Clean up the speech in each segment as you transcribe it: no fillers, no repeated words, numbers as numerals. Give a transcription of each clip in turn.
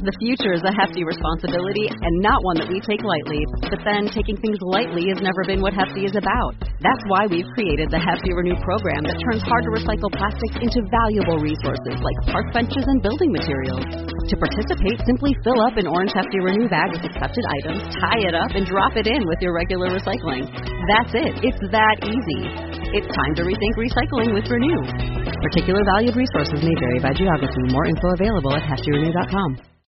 The future is a hefty responsibility and not one that we take lightly. But then taking things lightly has never been what Hefty is about. That's why we've created the Hefty Renew program that turns hard-to-recycle plastics into valuable resources like park benches and building materials. To participate, simply fill up an orange Hefty Renew bag with accepted items, tie it up, and drop it in with your regular recycling. That's it. It's that easy. It's time to rethink recycling with Renew. Particular valued resources may vary by geography. More info available at heftyrenew.com.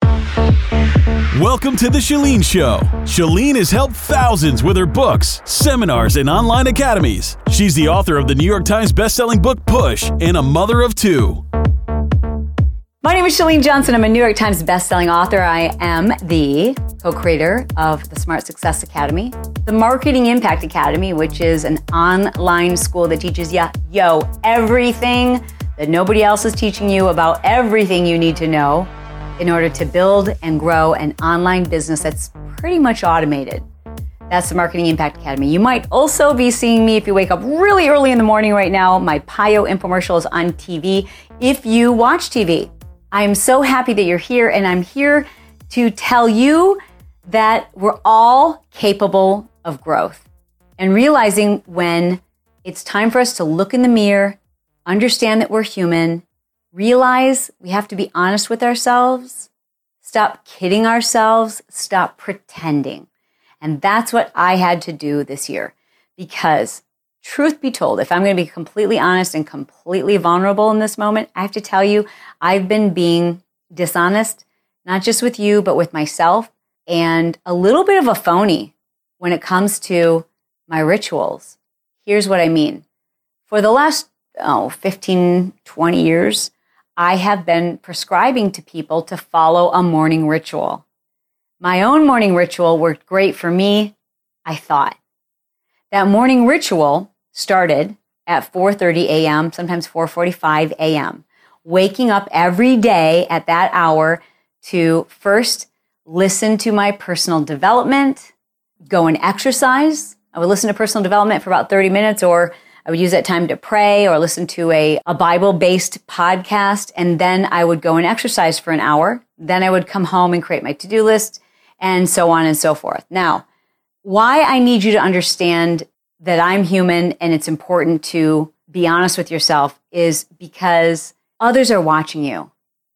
Welcome to The Chalene Show. Chalene has helped thousands with her books, seminars, and online academies. She's the author of the New York Times bestselling book Push and a mother of two. My name is Chalene Johnson. I'm a New York Times bestselling author. I am the co-creator of the Smart Success Academy, the Marketing Impact Academy, which is an online school that teaches you, everything that nobody else is teaching you about everything you need to know in order to build and grow an online business that's pretty much automated. That's the Marketing Impact Academy. You might also be seeing me if you wake up really early in the morning right now. My PIO infomercial is on TV. If you watch TV, I'm so happy that you're here, and I'm here to tell you that we're all capable of growth and realizing when it's time for us to look in the mirror, understand that we're human, realize we have to be honest with ourselves, stop kidding ourselves, stop pretending. And that's what I had to do this year, because truth be told, if I'm going to be completely honest and completely vulnerable in this moment, I have to tell you, I've been being dishonest, not just with you, but with myself, and a little bit of a phony when it comes to my rituals. Here's what I mean. For the last 15, 20 years, I have been prescribing to people to follow a morning ritual. My own morning ritual worked great for me, I thought. That morning ritual started at 4:30 a.m., sometimes 4:45 a.m., waking up every day at that hour to first listen to my personal development, go and exercise. I would listen to personal development for about 30 minutes, or I would use that time to pray or listen to a Bible-based podcast, and then I would go and exercise for an hour. Then I would come home and create my to-do list, and so on and so forth. Now, why I need you to understand that I'm human and it's important to be honest with yourself is because others are watching you,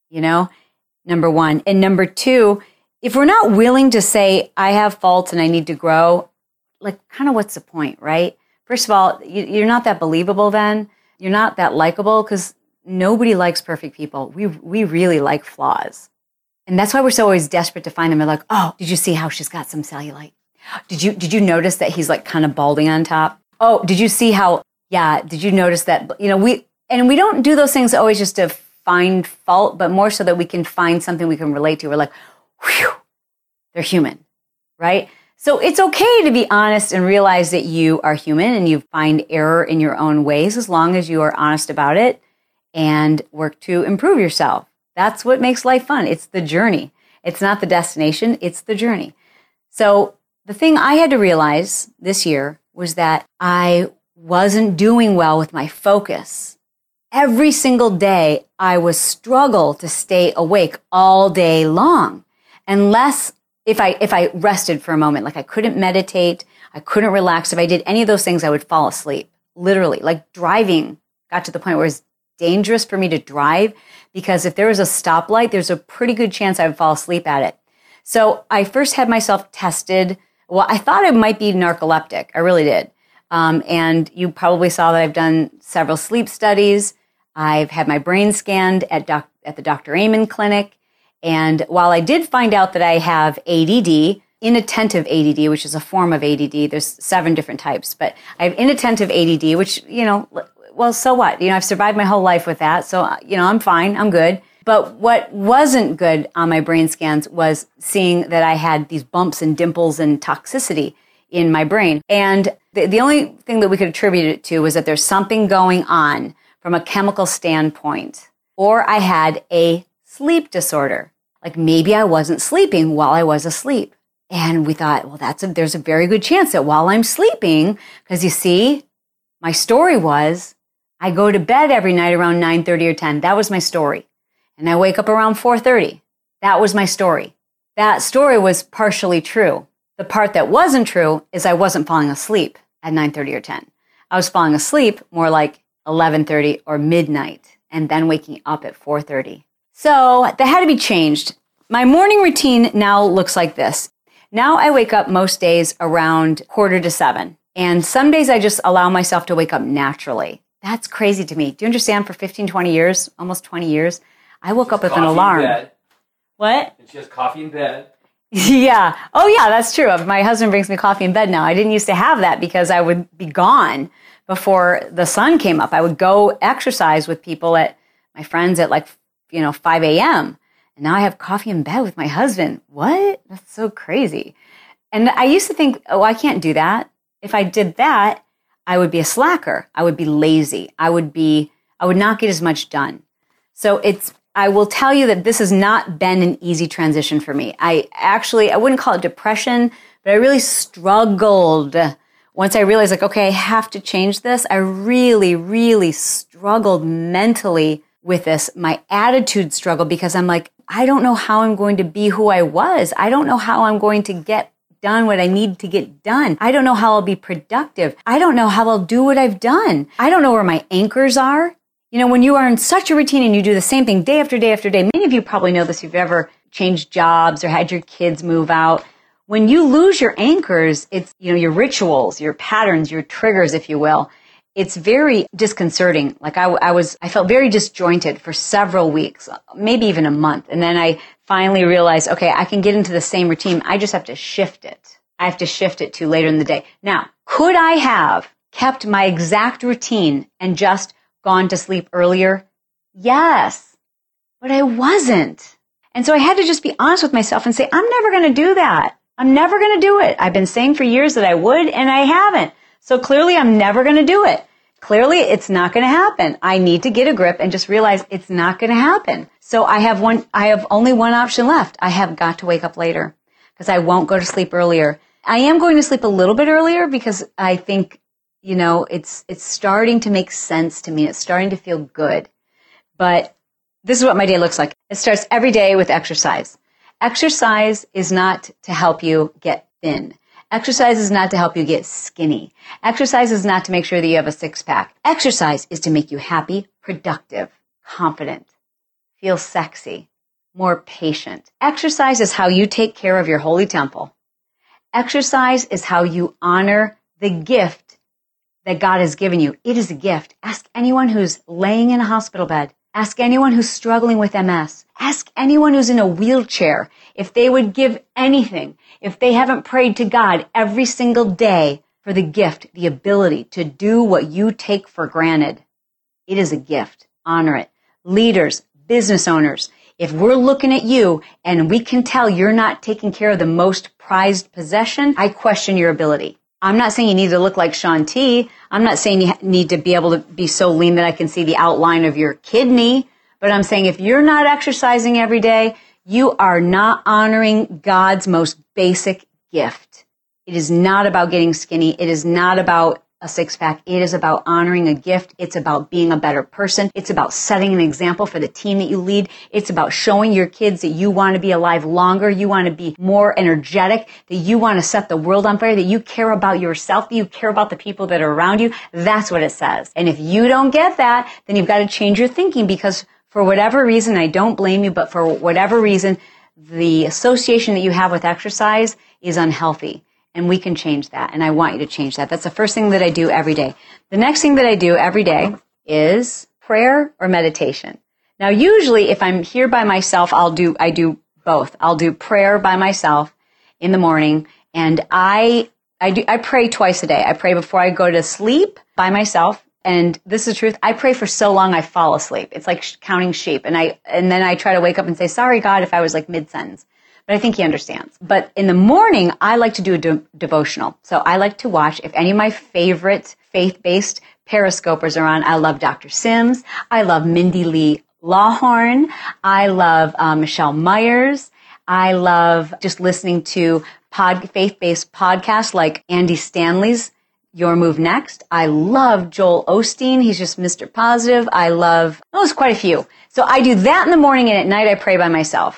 number one. And number two, if we're not willing to say, I have faults and I need to grow, kind of what's the point, right? First of all, you're not that believable then. You're not that likable because nobody likes perfect people. We really like flaws. And that's why we're so always desperate to find them. We're like, oh, did you see how she's got some cellulite? Did you notice that he's kind of balding on top? Oh, did you see how, did you notice that, we don't do those things always just to find fault, but more so that we can find something we can relate to. We're like, whew, they're human, right? So it's okay to be honest and realize that you are human and you find error in your own ways as long as you are honest about it and work to improve yourself. That's what makes life fun. It's the journey. It's not the destination. It's the journey. So the thing I had to realize this year was that I wasn't doing well with my focus. Every single day, I would struggle to stay awake all day long, unless if I rested for a moment, I couldn't meditate, I couldn't relax. If I did any of those things, I would fall asleep. Literally, driving got to the point where it was dangerous for me to drive because if there was a stoplight, there's a pretty good chance I would fall asleep at it. So I first had myself tested. Well, I thought I might be narcoleptic. I really did. And you probably saw that I've done several sleep studies. I've had my brain scanned at the Dr. Amen Clinic. And while I did find out that I have ADD, inattentive ADD, which is a form of ADD, there's 7 different types, but I have inattentive ADD, which, well, so what? I've survived my whole life with that. So, I'm fine. I'm good. But what wasn't good on my brain scans was seeing that I had these bumps and dimples and toxicity in my brain. And the only thing that we could attribute it to was that there's something going on from a chemical standpoint. Or I had a sleep disorder. Maybe I wasn't sleeping while I was asleep. And we thought, well, there's a very good chance that while I'm sleeping, because you see, my story was I go to bed every night around 9:30 or 10. That was my story. And I wake up around 4:30. That was my story. That story was partially true. The part that wasn't true is I wasn't falling asleep at 9:30 or 10. I was falling asleep more like 11:30 or midnight and then waking up at 4:30. So that had to be changed. My morning routine now looks like this. Now I wake up most days around 6:45. And some days I just allow myself to wake up naturally. That's crazy to me. Do you understand? For 15, 20 years, almost 20 years, I woke up with an alarm. What? And she has coffee in bed. Yeah. Oh, yeah, that's true. My husband brings me coffee in bed now. I didn't used to have that because I would be gone before the sun came up. I would go exercise with people my friends at 5 a.m. And now I have coffee in bed with my husband. What? That's so crazy. And I used to think, oh, I can't do that. If I did that, I would be a slacker. I would be lazy. I would not get as much done. So I will tell you that this has not been an easy transition for me. I wouldn't call it depression, but I really struggled. Once I realized okay, I have to change this, I really, really struggled mentally with this. My attitude struggled because I'm like, I don't know how I'm going to be who I was. I don't know how I'm going to get done what I need to get done. I don't know how I'll be productive. I don't know how I'll do what I've done. I don't know where my anchors are. When you are in such a routine and you do the same thing day after day after day, many of you probably know this if you've ever changed jobs or had your kids move out. When you lose your anchors, it's, your rituals, your patterns, your triggers, if you will. It's very disconcerting. I felt very disjointed for several weeks, maybe even a month. And then I finally realized, okay, I can get into the same routine. I just have to shift it. I have to shift it to later in the day. Now, could I have kept my exact routine and just gone to sleep earlier? Yes, but I wasn't. And so I had to just be honest with myself and say, I'm never going to do that. I'm never going to do it. I've been saying for years that I would, and I haven't. So clearly I'm never going to do it. Clearly it's not going to happen. I need to get a grip and just realize it's not going to happen. So I have only one option left. I have got to wake up later because I won't go to sleep earlier. I am going to sleep a little bit earlier because I think, it's starting to make sense to me. It's starting to feel good. But this is what my day looks like. It starts every day with exercise. Exercise is not to help you get thin. Exercise is not to help you get skinny. Exercise is not to make sure that you have a six-pack. Exercise is to make you happy, productive, confident, feel sexy, more patient. Exercise is how you take care of your holy temple. Exercise is how you honor the gift that God has given you. It is a gift. Ask anyone who's laying in a hospital bed. Ask anyone who's struggling with MS. Ask anyone who's in a wheelchair if they would give anything, if they haven't prayed to God every single day for the gift, the ability to do what you take for granted. It is a gift. Honor it. Leaders, business owners, if we're looking at you and we can tell you're not taking care of the most prized possession, I question your ability. I'm not saying you need to look like Shaun T. I'm not saying you need to be able to be so lean that I can see the outline of your kidney. But I'm saying if you're not exercising every day, you are not honoring God's most basic gift. It is not about getting skinny. It is not about a six-pack. It is about honoring a gift. It's about being a better person. It's about setting an example for the team that you lead. It's about showing your kids that you want to be alive longer. You want to be more energetic, that you want to set the world on fire, that you care about yourself, that you care about the people that are around you. That's what it says. And if you don't get that, then you've got to change your thinking because for whatever reason, I don't blame you, but for whatever reason, the association that you have with exercise is unhealthy. And we can change that. And I want you to change that. That's the first thing that I do every day. The next thing that I do every day is prayer or meditation. Now, usually if I'm here by myself, I do both. I'll do prayer by myself in the morning. And I pray twice a day. I pray before I go to sleep by myself. And this is the truth. I pray for so long I fall asleep. It's like counting sheep. And then I try to wake up and say, sorry, God, if I was like mid-sentence. But I think he understands. But in the morning, I like to do a devotional. So I like to watch, if any of my favorite faith-based Periscopers are on, I love Dr. Sims. I love Mindy Lee Lawhorn. I love Michelle Myers. I love just listening to faith-based podcasts like Andy Stanley's Your Move Next. I love Joel Osteen. He's just Mr. Positive. There's quite a few. So I do that in the morning, and at night I pray by myself.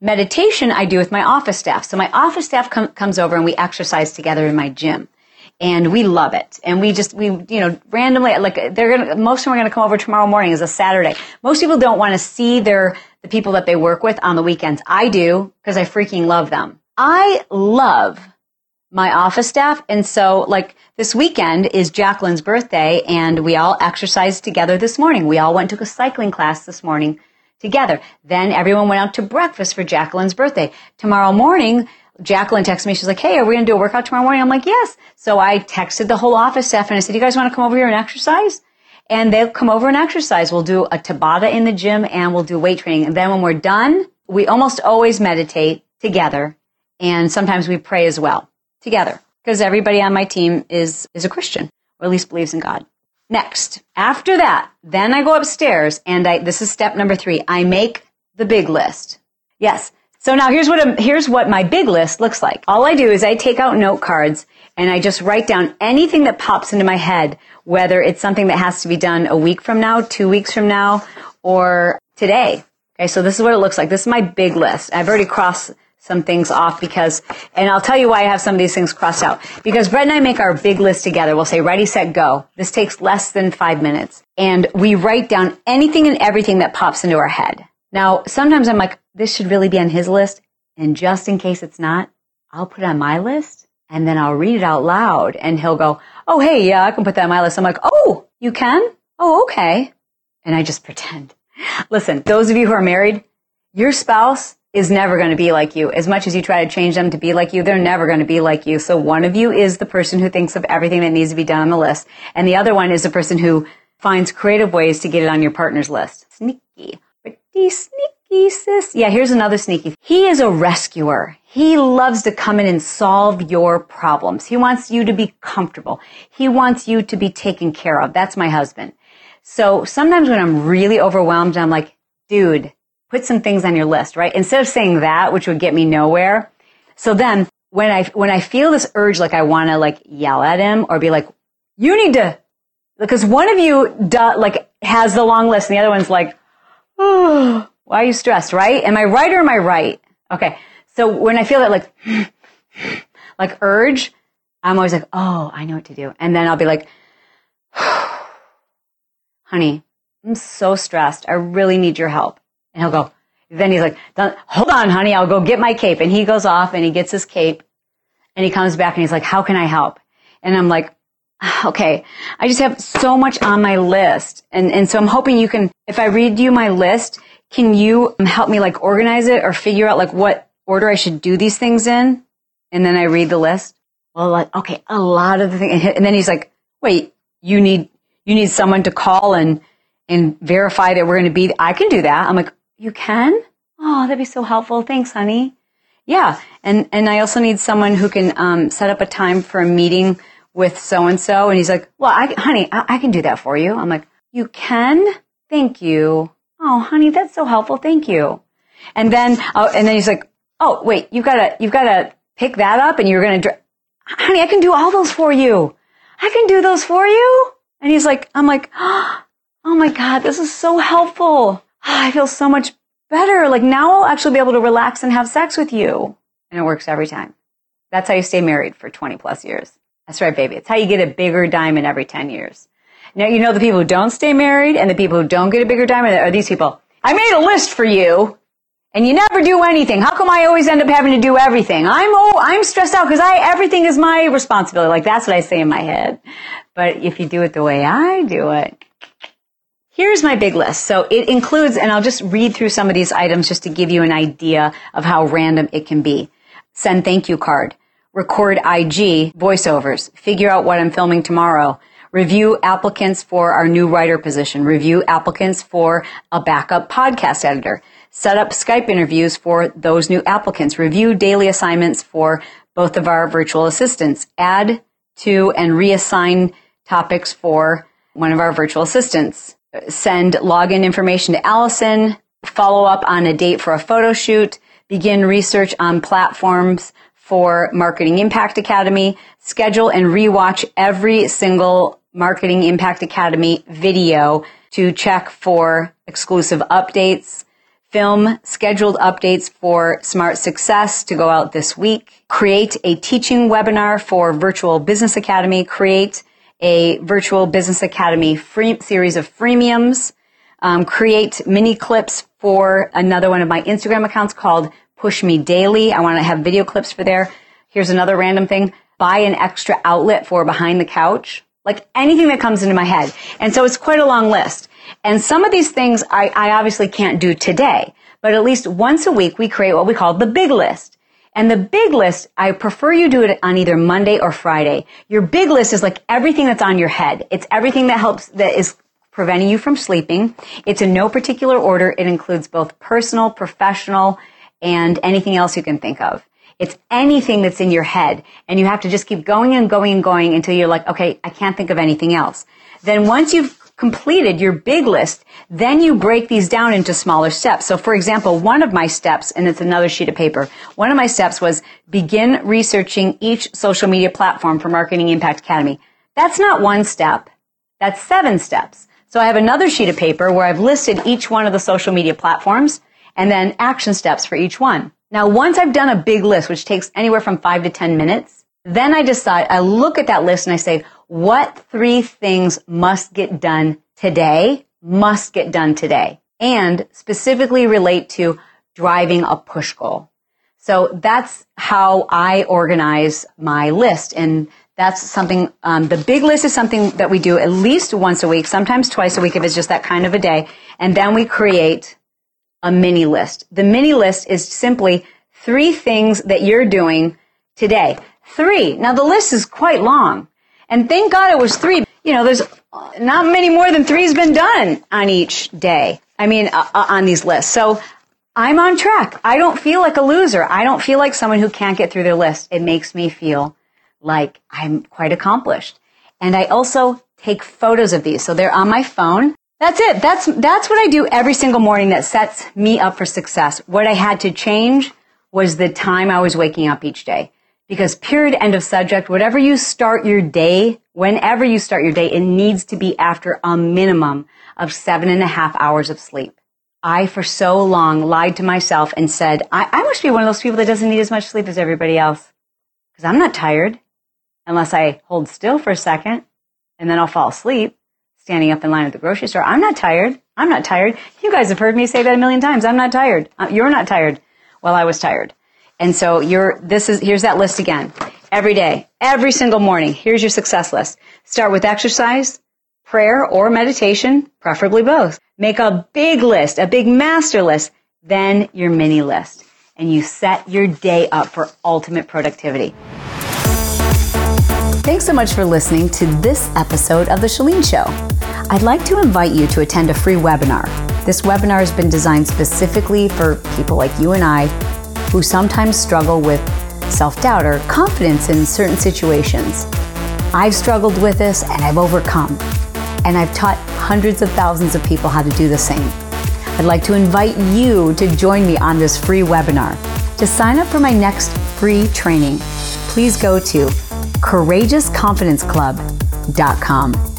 Meditation I do with my office staff. So my office staff comes over and we exercise together in my gym. And we love it. And we randomly, most of them are going to come over tomorrow morning. It's a Saturday. Most people don't want to see the people that they work with on the weekends. I do, because I freaking love them. I love my office staff. And so this weekend is Jacqueline's birthday, and we all exercised together this morning. We all went to a cycling class this morning together. Then everyone went out to breakfast for Jacqueline's birthday. Tomorrow morning, Jacqueline texted me. She's like, hey, are we going to do a workout tomorrow morning? I'm like, yes. So I texted the whole office staff and I said, you guys want to come over here and exercise? And they'll come over and exercise. We'll do a Tabata in the gym and we'll do weight training. And then when we're done, we almost always meditate together. And sometimes we pray as well together, because everybody on my team is a Christian, or at least believes in God. Next, after that, then I go upstairs and this is step number 3. I make the big list. Yes. So now here's what my big list looks like. All I do is I take out note cards and I just write down anything that pops into my head, whether it's something that has to be done a week from now, 2 weeks from now, or today. Okay, so this is what it looks like. This is my big list. I've already crossed some things off and I'll tell you why I have some of these things crossed out. Because Brett and I make our big list together. We'll say, ready, set, go. This takes less than 5 minutes. And we write down anything and everything that pops into our head. Now, sometimes I'm like, this should really be on his list. And just in case it's not, I'll put it on my list and then I'll read it out loud. And he'll go, oh, hey, yeah, I can put that on my list. I'm like, oh, you can? Oh, okay. And I just pretend. Listen, those of you who are married, your spouse is never going to be like you. As much as you try to change them to be like you, they're never going to be like you. So one of you is the person who thinks of everything that needs to be done on the list. And the other one is the person who finds creative ways to get it on your partner's list. Sneaky. Pretty sneaky, sis. Yeah, here's another sneaky. He is a rescuer. He loves to come in and solve your problems. He wants you to be comfortable. He wants you to be taken care of. That's my husband. So sometimes when I'm really overwhelmed, I'm like, dude, put some things on your list, right? Instead of saying that, which would get me nowhere. So then when I feel this urge, I want to yell at him or be like, you need to, because one of you has the long list and the other one's like, oh, why are you stressed, right? Am I right or am I right? Okay. So when I feel that urge, I'm always like, oh, I know what to do. And then I'll be like, honey, I'm so stressed. I really need your help. And he'll go, then he's like, hold on, honey, I'll go get my cape. And he goes off and he gets his cape and he comes back and he's like, how can I help? And I'm like, okay, I just have so much on my list. And so I'm hoping you can, if I read you my list, can you help me organize it or figure out what order I should do these things in? And then I read the list. Well, okay, a lot of the things. And then he's like, wait, you need someone to call and verify that we're going to be, I can do that. I'm like, you can? Oh, that'd be so helpful. Thanks, honey. Yeah. And I also need someone who can set up a time for a meeting with so-and-so. And he's like, well, honey, I can do that for you. I'm like, you can? Thank you. Oh, honey, that's so helpful. Thank you. And then he's like, oh, wait, you've got to pick that up and you're going to, honey, I can do all those for you. I can do those for you. And he's like, I'm like, oh my God, this is so helpful. I feel so much better. Now I'll actually be able to relax and have sex with you. And it works every time. That's how you stay married for 20 plus years. That's right, baby. It's how you get a bigger diamond every 10 years. Now, you know the people who don't stay married and the people who don't get a bigger diamond are these people. I made a list for you and you never do anything. How come I always end up having to do everything? I'm stressed out because everything is my responsibility. That's what I say in my head. But if you do it the way I do it, here's my big list. So it includes, and I'll just read through some of these items just to give you an idea of how random it can be. Send thank you card. Record IG voiceovers. Figure out what I'm filming tomorrow. Review applicants for our new writer position. Review applicants for a backup podcast editor. Set up Skype interviews for those new applicants. Review daily assignments for both of our virtual assistants. Add to and reassign topics for one of our virtual assistants. Send login information to Allison. Follow up on a date for a photo shoot. Begin research on platforms for Marketing Impact Academy. Schedule and rewatch every single Marketing Impact Academy video to check for exclusive updates. film scheduled updates for Smart Success to go out this week, create a teaching webinar for Virtual Business Academy, create a Virtual Business Academy series of freemiums, create mini clips for another one of my Instagram accounts called Push Me Daily. I want to have video clips for there. Here's another random thing. Buy an extra outlet for behind the couch. Like anything that comes into my head. And so it's quite a long list. And some of these things I obviously can't do today, but at least once a week we create what we call the big list. And the big list, I prefer you do it on either Monday or Friday. Your big list is like everything that's on your head. It's everything that is preventing you from sleeping. It's in no particular order. It includes both personal, professional, and anything else you can think of. It's anything that's in your head, and you have to just keep going and going and going until you're like, okay, I can't think of anything else. Then once you've completed your big list, then you break these down into smaller steps. So for example, one of my steps, and it's another sheet of paper, one of my steps was begin researching each social media platform for Marketing Impact Academy. That's not one step. That's 7 steps. So I have another sheet of paper where I've listed each one of the social media platforms and then action steps for each one. Now, once I've done a big list, which takes anywhere from 5 to 10 minutes, then I look at that list and I say, what 3 things must get done today, and specifically relate to driving a push goal. So that's how I organize my list. And that's something, the big list is something that we do at least once a week, sometimes twice a week if it's just that kind of a day. And then we create a mini list. The mini list is simply 3 things that you're doing today. 3. Now the list is quite long. And thank God it was 3. You know, there's not many more than 3's been done on each day. On these lists. So I'm on track. I don't feel like a loser. I don't feel like someone who can't get through their list. It makes me feel like I'm quite accomplished. And I also take photos of these. So they're on my phone. That's it. That's what I do every single morning that sets me up for success. What I had to change was the time I was waking up each day. Because period, end of subject, whenever you start your day, it needs to be after a minimum of 7.5 hours of sleep. I, for so long, lied to myself and said, I must be one of those people that doesn't need as much sleep as everybody else. Because I'm not tired unless I hold still for a second and then I'll fall asleep standing up in line at the grocery store. I'm not tired. You guys have heard me say that a million times. I'm not tired. You're not tired. Well, I was tired. And so here's that list again. Every day, every single morning, here's your success list. Start with exercise, prayer, or meditation, preferably both. Make a big list, a big master list, then your mini list. And you set your day up for ultimate productivity. Thanks so much for listening to this episode of The Chalene Show. I'd like to invite you to attend a free webinar. This webinar has been designed specifically for people like you and I who sometimes struggle with self-doubt or confidence in certain situations. I've struggled with this and I've overcome. And I've taught hundreds of thousands of people how to do the same. I'd like to invite you to join me on this free webinar. To sign up for my next free training, please go to CourageousConfidenceClub.com.